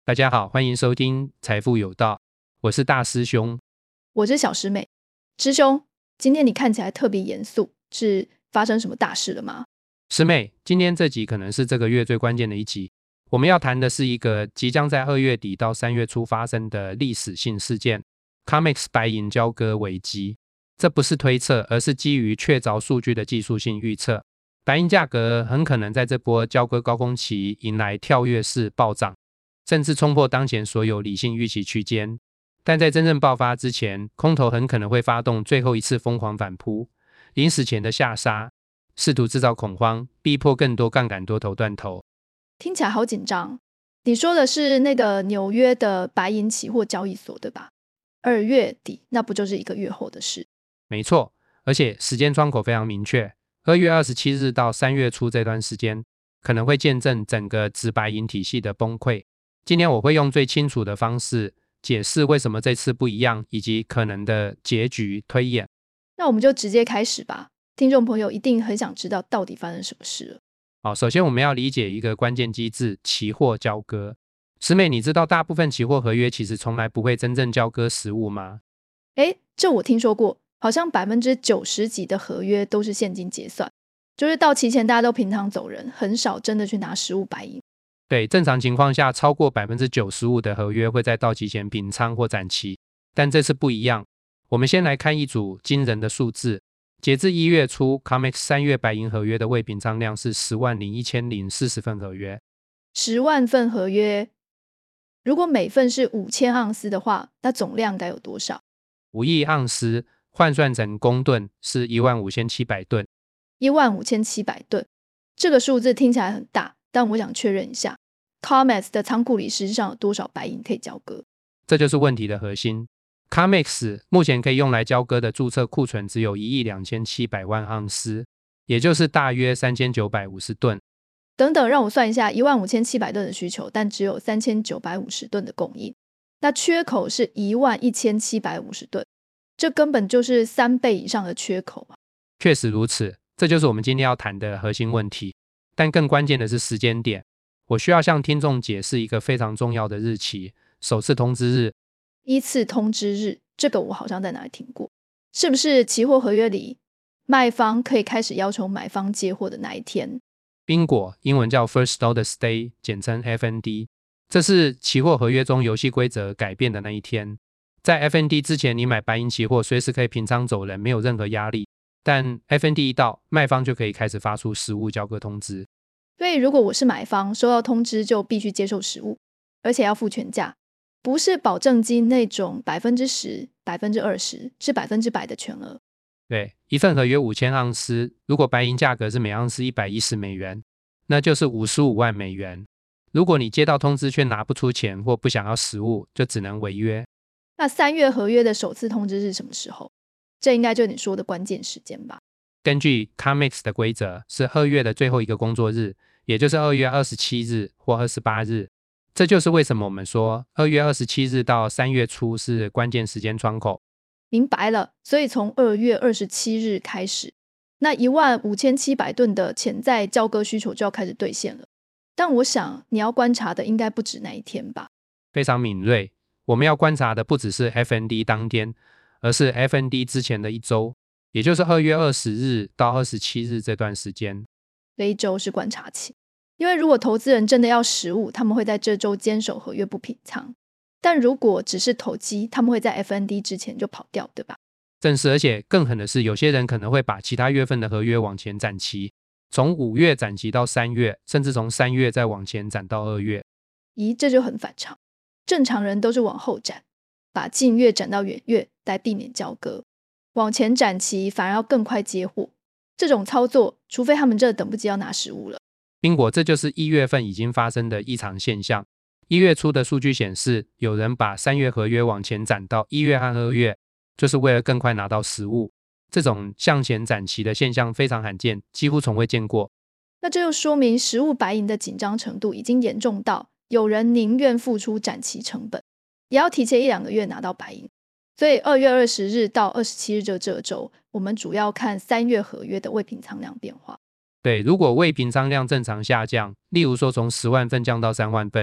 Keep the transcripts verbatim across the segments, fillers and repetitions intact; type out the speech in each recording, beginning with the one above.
大家好，欢迎收听财富有道，我是大师兄。 我是小师妹。师兄，今天你看起来特别严肃，是发生什么大事了吗？ 师妹，今天这集可能是这个月最关键的一集，我们要谈的是一个即将在二月底到三月初发生的历史性事件 C O M E X 白银交割危机。这不是推测，而是基于确凿数据的技术性预测，白银价格很可能在这波交割高峰期迎来跳跃式暴涨，甚至冲破当前所有理性预期区间。但在真正爆发之前，空头很可能会发动最后一次疯狂反扑，临死前的下杀，试图制造恐慌，逼迫更多杠杆多头断头。 听起来好紧张。你说的是那个纽约的白银期货交易所，对吧？二月底，那不就是一个月后的事？ 没错，而且时间窗口非常明确，二月二十七日到三月初这段时间可能会见证整个紫白银体系的崩溃。今天我会用最清楚的方式解释为什么这次不一样，以及可能的结局推演。 那我们就直接开始吧，听众朋友一定很想知道到底发生什么事了。 好，首先我们要理解一个关键机制，期货交割。师妹，你知道大部分期货合约其实从来不会真正交割实物吗？ 诶，这我听说过，好像百分之九十几的合约都是现金结算，就是到期前大家都平仓走人，很少真的去拿实物白银。 对，正常情况下超过 百分之九十五 的合约会在到期前平仓或展期，但这次不一样。我们先来看一组惊人的数字，截至一月初 C O M E X 三月白银合约的未平仓量是十万零一千零四十份合约。 十万份合约，如果每份是五千盎司的话，那总量该有多少？ 五亿盎司换算成公吨是一万五千七百吨。 一万五千七百吨，这个数字听起来很大，但我想确认一下 C O M E X 的仓库里实际上有多少白银可以交割？ 这就是问题的核心。C O M E X 目前可以用来交割的注册库存只有一亿两千七百万盎司，也就是大约三千九百五十吨。 等等，让我算一下，一万五千七百吨的需求，但只有三千九百五十吨的供应，那缺口是一万一千七百五十吨，这根本就是三倍以上的缺口啊。 确实如此，这就是我们今天要谈的核心问题。但更关键的是时间点，我需要向听众解释一个非常重要的日期，首次通知日。 依次通知日，这个我好像在哪里听过，是不是期货合约里卖方可以开始要求买方接货的那一天？ 宾果，英文叫 First Notice Day， 简称 F N D， 这是期货合约中游戏规则改变的那一天。在 F N D 之前，你买白银期货随时可以平仓走人，没有任何压力。但 F N D 一到，卖方就可以开始发出实物交割通知。 所以如果我是买方，收到通知就必须接受实物，而且要付全价，不是保证金那种百分之十、百分之二十，是百分之百的全额。 对，一份合约五千盎司，如果白银价格是每盎司一百一十美元，那就是五十五万美元。如果你接到通知却拿不出钱或不想要实物，就只能违约。 那三月合约的首次通知是什么时候？这应该就是你说的关键时间吧？ 根据 C O M E X 的规则，是二月的最后一个工作日，也就是二月二十七日或二十八日。这就是为什么我们说二月二十七日到三月初是关键时间窗口。 明白了，所以从二月二十七日开始，那一万五千七百吨的潜在交割需求就要开始兑现了。但我想你要观察的应该不止那一天吧？ 非常敏锐，我们要观察的不只是 F N D 当天，而是 F N D 之前的一周，也就是二月二十日到二十七日这段时间。 这一周是观察期，因为如果投资人真的要实物，他们会在这周坚守合约不平仓。但如果只是投机，他们会在 F N D 之前就跑掉，对吧？ 正是，而且更狠的是，有些人可能会把其他月份的合约往前展期，从五月展期到三月，甚至从三月再往前展到二月。 咦，这就很反常。正常人都是往后展，把近月展到远月，来避免交割。往前展期反而要更快接货。这种操作，除非他们真的等不及要拿实物了。 宾果，这就是一月份已经发生的异常现象。一月初的数据显示，有人把三月合约往前展到一月和二月，就是为了更快拿到实物。这种向前展期的现象非常罕见，几乎从未见过。 那这就说明实物白银的紧张程度已经严重到有人宁愿付出展期成本，也要提前一两个月拿到白银。所以二月二十日到二十七日这这周，我们主要看三月合约的未平仓量变化。 对，如果未平仓量正常下降，例如说从十万份降到三万份，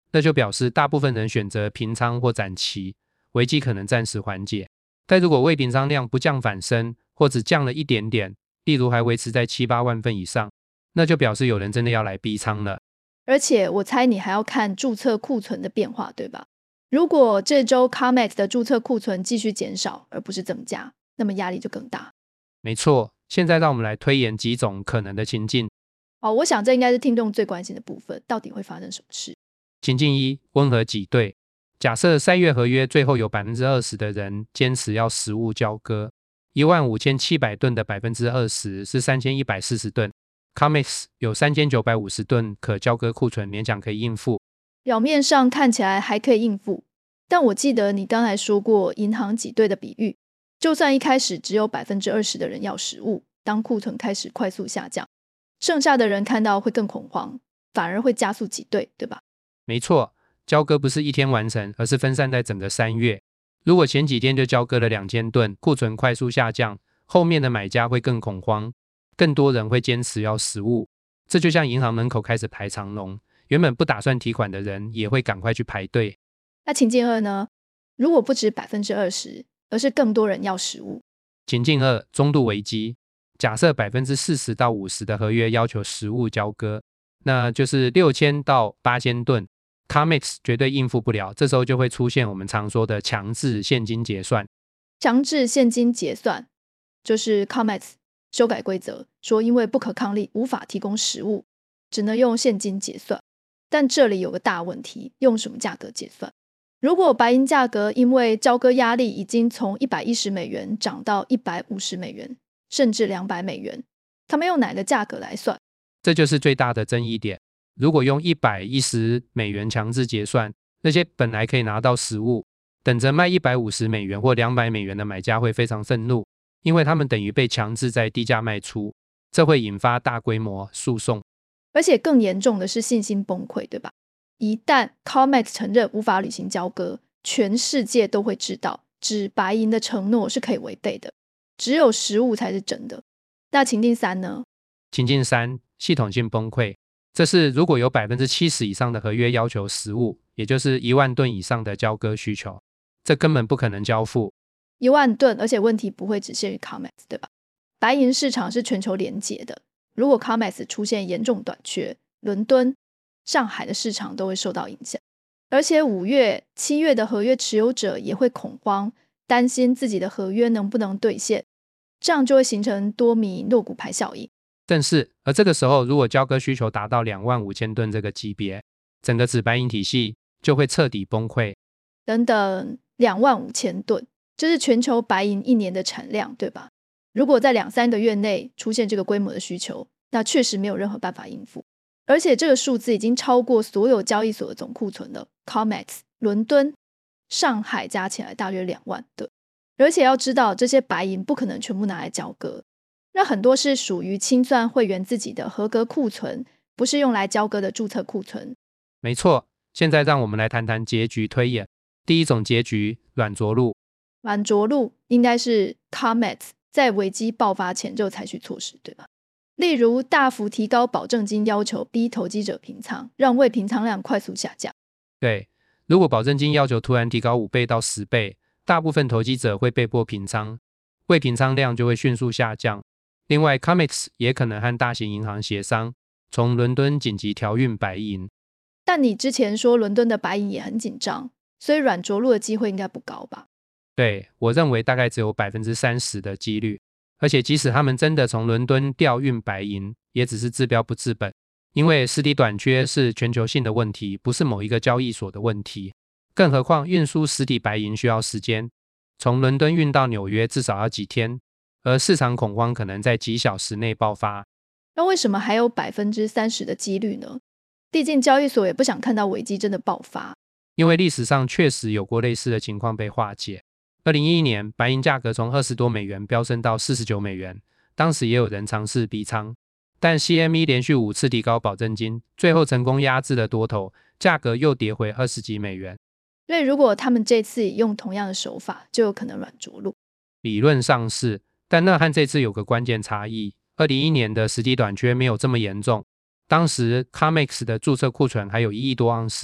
那就表示大部分人选择平仓或展期，危机可能暂时缓解。但如果未平仓量不降反升，或只降了一点点，例如还维持在七八万份以上，那就表示有人真的要来逼仓了。 而且我猜你还要看注册库存的变化，对吧？如果这周 COMEX 的注册库存继续减少而不是增加，那么压力就更大。 没错，现在让我们来推演几种可能的情境。 好，我想这应该是听众最关心的部分，到底会发生什么事？ 情境一，温和挤兑。假设三月合约最后有 百分之二十 的人坚持要实物交割，一万五千七百吨的 百分之二十 是三千一百四十吨， COMEX 有三千九百五十吨可交割库存，勉强可以应付。 表面上看起来还可以应付，但我记得你刚才说过银行挤兑的比喻，就算一开始只有 百分之二十 的人要实物，当库存开始快速下降，剩下的人看到会更恐慌，反而会加速挤兑，对吧？ 没错，交割不是一天完成，而是分散在整个三月。如果前几天就交割了两千吨，库存快速下降，后面的买家会更恐慌，更多人会坚持要实物。这就像银行门口开始排长龙，原本不打算提款的人也会赶快去排队。 那情境二呢？如果不止 百分之二十， 而是更多人要实物。 情境二，中度危机。假设 百分之四十到五十 的合约要求实物交割，那就是六千到八千吨， COMEX 绝对应付不了，这时候就会出现我们常说的强制现金结算。 强制现金结算就是 COMEX 修改规则，说因为不可抗力无法提供实物，只能用现金结算。但这里有个大问题，用什么价格结算？如果白银价格因为交割压力已经从一百一十美元涨到一百五十美元，甚至两百美元，他们用哪个价格来算？ 这就是最大的争议点。如果用一百一十美元强制结算，那些本来可以拿到实物，等着卖一百五十美元或两百美元的买家会非常愤怒，因为他们等于被强制在低价卖出，这会引发大规模诉讼。 而且更严重的是信心崩溃，对吧？一旦 COMEX 承认无法履行交割，全世界都会知道纸白银的承诺是可以违背的，只有实物才是真的。那情境三呢？ 情境三，系统性崩溃。这是如果有 百分之七十 以上的合约要求实物，也就是一万吨以上的交割需求，这根本不可能交付。 一万吨，而且问题不会只限于 COMEX， 对吧？白银市场是全球连结的，如果 COMEX 出现严重短缺，伦敦、上海的市场都会受到影响。而且五月、七月的合约持有者也会恐慌，担心自己的合约能不能兑现，这样就会形成多米诺骨牌效应。 正是，而这个时候如果交割需求达到两万五千吨这个级别，整个纸白银体系就会彻底崩溃。 等等，两万五千吨，这是全球白银一年的产量，对吧？如果在两三个月内出现这个规模的需求，那确实没有任何办法应付。而且这个数字已经超过所有交易所的总库存了， COMEX、伦敦、上海加起来大约两万吨。而且要知道，这些白银不可能全部拿来交割，那很多是属于清算会员自己的合格库存，不是用来交割的注册库存。 没错，现在让我们来谈谈结局推演。第一种结局，软着陆。 软着陆应该是 COMEX 在危机爆发前就采取措施，对吧？例如大幅提高保证金要求，逼投机者平仓，让未平仓量快速下降。 对，如果保证金要求突然提高五倍到十倍，大部分投机者会被迫平仓，未平仓量就会迅速下降。另外 COMEX 也可能和大型银行协商，从伦敦紧急调运白银。 但你之前说伦敦的白银也很紧张，所以软着陆的机会应该不高吧？ 对，我认为大概只有 百分之三十 的几率。而且即使他们真的从伦敦调运白银，也只是治标不治本，因为实体短缺是全球性的问题，不是某一个交易所的问题。更何况运输实体白银需要时间，从伦敦运到纽约至少要几天，而市场恐慌可能在几小时内爆发。 那为什么还有 百分之三十 的几率呢？毕竟交易所也不想看到危机真的爆发。 因为历史上确实有过类似的情况被化解。二零一一年，白银价格从二十多美元飙升到四十九美元，当时也有人尝试逼仓，但 C M E 连续五次提高保证金，最后成功压制了多头，价格又跌回二十几美元。 所以如果他们这次用同样的手法，就有可能软着陆。 理论上是，但那和这次有个关键差异。二零一一年的实体短缺没有这么严重，当时 COMEX 的注册库存还有一亿多盎司，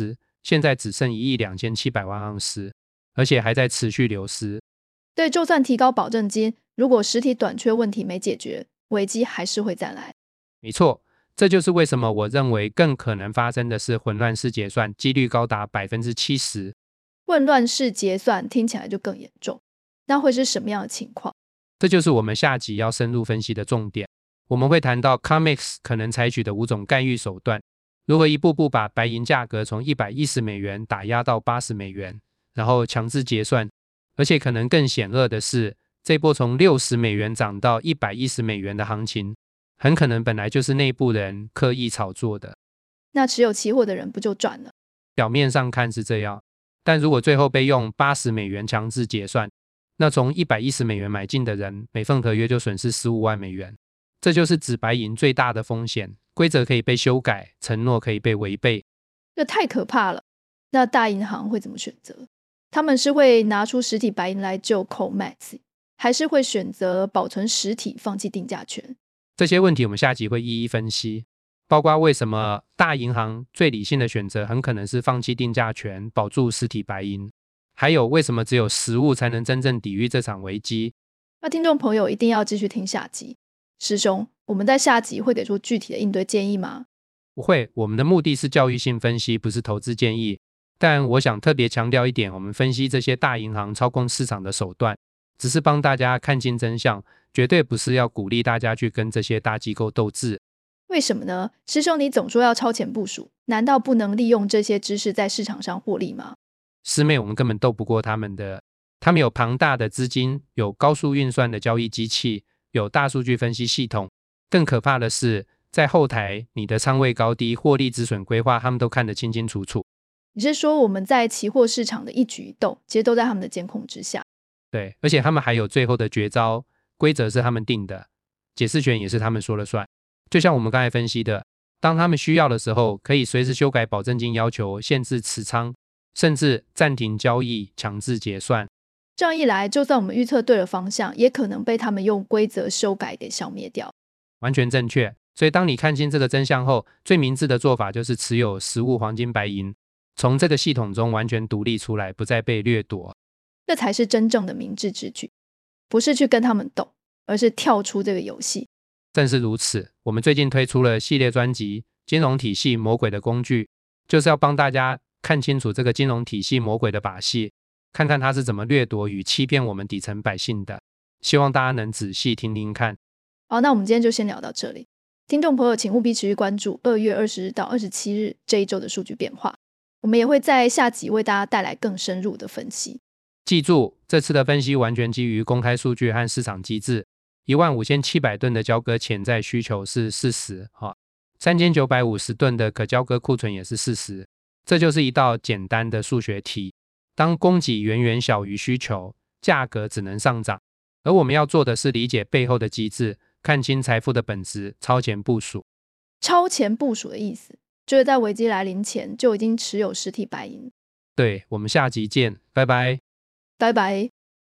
现在只剩一亿两千七百万盎司，而且还在持续流失。 对，就算提高保证金，如果实体短缺问题没解决，危机还是会再来。 没错，这就是为什么我认为更可能发生的是混乱式结算，几率高达 百分之七十。 混乱式结算听起来就更严重，那会是什么样的情况？ 这就是我们下集要深入分析的重点。我们会谈到 C O M E X 可能采取的五种干预手段，如何一步步把白银价格从一百一十美元打压到八十美元，然后强制结算。而且可能更险恶的是，这波从六十美元涨到一百一十美元的行情，很可能本来就是内部人刻意炒作的。 那持有期货的人不就赚了？ 表面上看是这样，但如果最后被用八十美元强制结算，那从一百一十美元买进的人每份合约就损失十五万美元。这就是纸白银最大的风险，规则可以被修改，承诺可以被违背。 这太可怕了。那大银行会怎么选择？他们是会拿出实体白银来救 C O M E X， 还是会选择保存实体，放弃定价权？ 这些问题我们下集会一一分析，包括为什么大银行最理性的选择很可能是放弃定价权，保住实体白银，还有为什么只有实物才能真正抵御这场危机。 那听众朋友一定要继续听下集。师兄，我们在下集会给出具体的应对建议吗？ 不会，我们的目的是教育性分析，不是投资建议。但我想特别强调一点，我们分析这些大银行操控市场的手段，只是帮大家看清真相，绝对不是要鼓励大家去跟这些大机构斗智。 为什么呢？师兄，你总说要超前部署，难道不能利用这些知识在市场上获利吗？ 师妹，我们根本斗不过他们的。他们有庞大的资金，有高速运算的交易机器，有大数据分析系统。更可怕的是，在后台你的仓位高低、获利止损规划，他们都看得清清楚楚。 你是说我们在期货市场的一举一动，其实都在他们的监控之下？ 对，而且他们还有最后的绝招，规则是他们定的，解释权也是他们说了算。就像我们刚才分析的，当他们需要的时候，可以随时修改保证金要求，限制持仓，甚至暂停交易，强制结算。 这样一来，就算我们预测对了方向，也可能被他们用规则修改给消灭掉。 完全正确。所以当你看清这个真相后，最明智的做法就是持有实物黄金白银，从这个系统中完全独立出来，不再被掠夺。 这才是真正的明智之举，不是去跟他们斗，而是跳出这个游戏。 正是如此，我们最近推出了系列专辑《金融体系魔鬼的工具》，就是要帮大家看清楚这个金融体系魔鬼的把戏，看看他是怎么掠夺与欺骗我们底层百姓的。希望大家能仔细听听看。 好，那我们今天就先聊到这里。听众朋友请务必持续关注二月二十日到二十七日这一周的数据变化，我们也会在下集为大家带来更深入的分析。 记住，这次的分析完全基于公开数据和市场机制。一万五千七百吨的交割潜在需求是事实，三千九百五十吨的可交割库存也是事实。这就是一道简单的数学题。当供给远远小于需求，价格只能上涨。而我们要做的是理解背后的机制，看清财富的本质，超前部署。 超前部署的意思就是在危机来临前就已经持有实体白银。 对，我们下集见，拜拜。 拜拜。